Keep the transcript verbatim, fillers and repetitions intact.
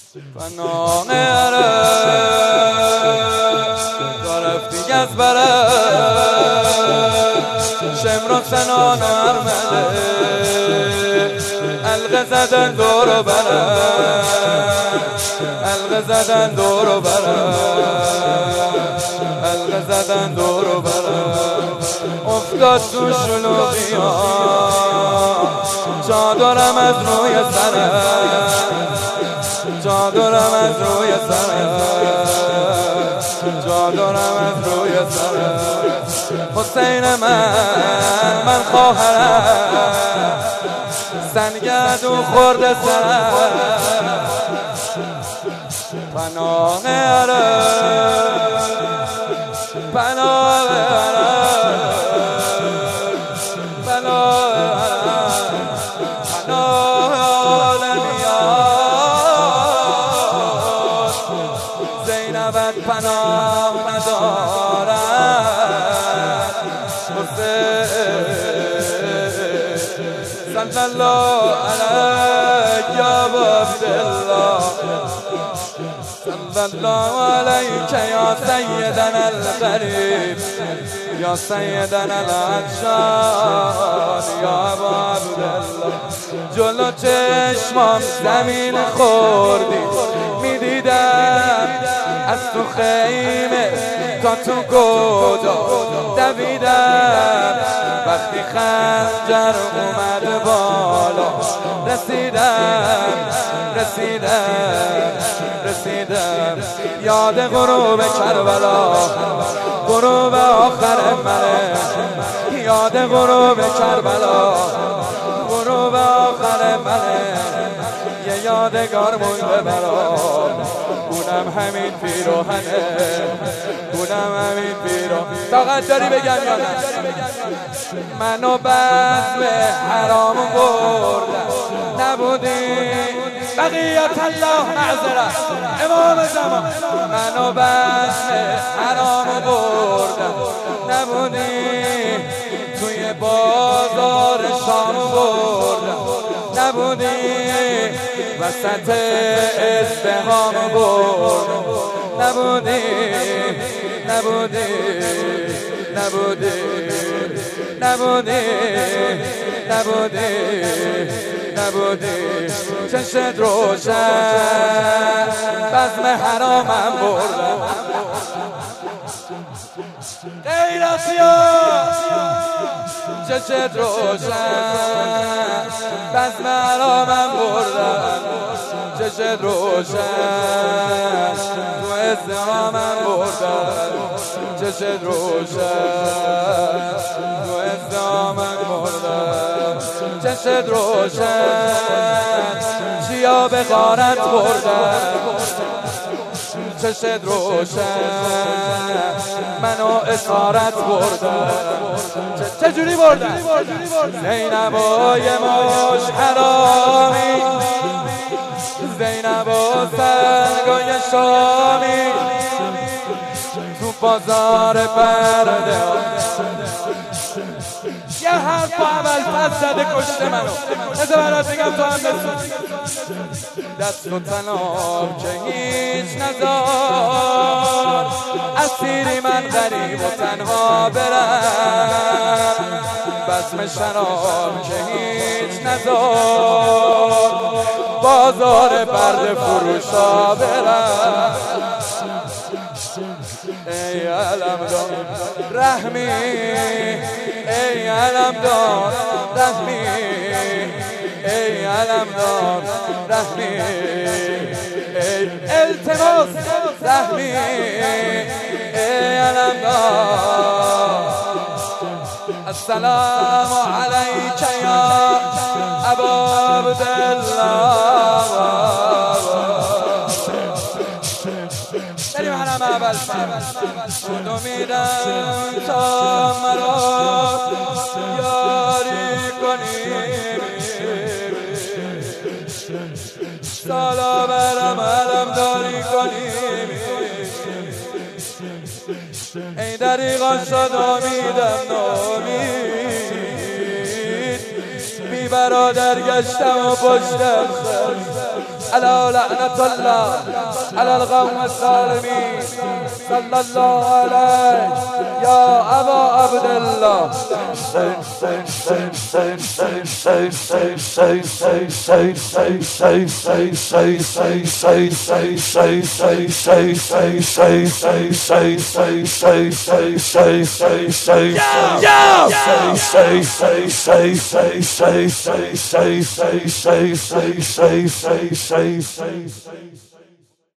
پناه اره دارفتی از بره شمران سنان ارمله الغه زدن دور و بره الغه زدن دور و بره الغه زدن دور و بره افتاد تو شلوغی ها جا دارم از روی سره جا دارم از روی سره جا دارم از روی سره حسین من من خواهرم سنگردون خورده سرم پناه اره پناه اره پناه اره پناه عالمیات زینبت پناه ندارد حسین صلی الله علیک یا عبدالله صلی الله علیک یا سیدنا الغریب یا سیدنا العطشان یا ابا عبدالله جلو چشمام زمین خوردی میدیدم از تو خیمه تا تو گودا دویدم وقتی خنجر اومد بالا رسیدم رسیدم رسیدم یاد غروب کربلا غروب آخر منه یاد غروب کربلا غروب آخر منه یه یادگار مونده برام اونم همین پیراهنه اونم همین پیراهنه طاقت داری بگم یا نه منو بزم حرام بردم نبودی بقیت الله معذرت امام زمان منو بزم حرام بردم نبودی توی بازار شام بردم نبودی وسط ازدحام بردم نبودی نبودی نبودی نبودی نبودی نبودی چشت روشن بزم حرامم بردم غیرتیا چشت روشن بزم حرامم بردم چشت روشن تو ازدحامم بردم چشت روشن تو ازدحامم بردم چشت روشن چیا به غارت بردم چشت روشن منو اسارت بردم چجوری بردم زینبای مش حرامی زینب و سرگای شامی تو بازار برده یه حرف با اول پس زده کشته منو نزه برات بگم تو هم بسون دست و تناب که هیچ نزار اسیری من غریب و تنها برم بزم شراب که هیچ نزار بازار برده فروشا برم ای علمدار رحمی ای علمدار رحمی ای علمدار رحمی ای التماس رحمی ای علمدار السلام علیک یا ابا عبدالله بریم حرم اول خودو میدم تا مرا یاری کنیم سالا برم علم داری کنیم ای دریغا شد امیدم نامید بی برادر گشتم و پشتم ألا لعنة الله على القوم الظالمين. صلى الله عليه يا أبا عبد الله. Say, say, say, say, say, say, say, say, say, say.